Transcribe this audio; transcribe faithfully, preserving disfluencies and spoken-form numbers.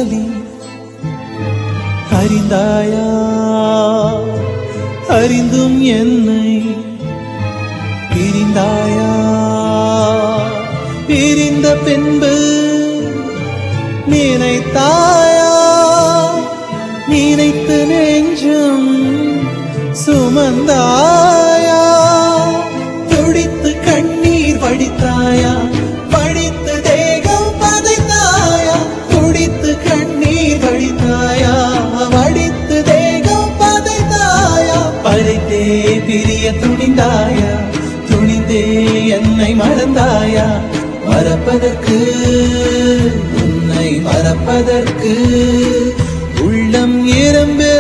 வலி அறிந்தாயா? அறிந்தும் என்னை பிரிந்தாயா? பிரிந்த பின்பு நினைத்தாயா? நினைத்து நெஞ்சம் சுமந்தாயா? துடித்து கண்ணீர் வடித்தாயா? வடித்து தேகம் பதைத்தாயா? துடித்து கண்ணீர் வடித்தாயா? வடித்து தேகம் பதைத்தாயா? பதைத்தே பிரிய துணிந்தாயா? துணிந்தே என்னை மறந்தாயா? மறப்பதற்கு உன்னை மறப்பதற்கு உள்ளம் எறும்பே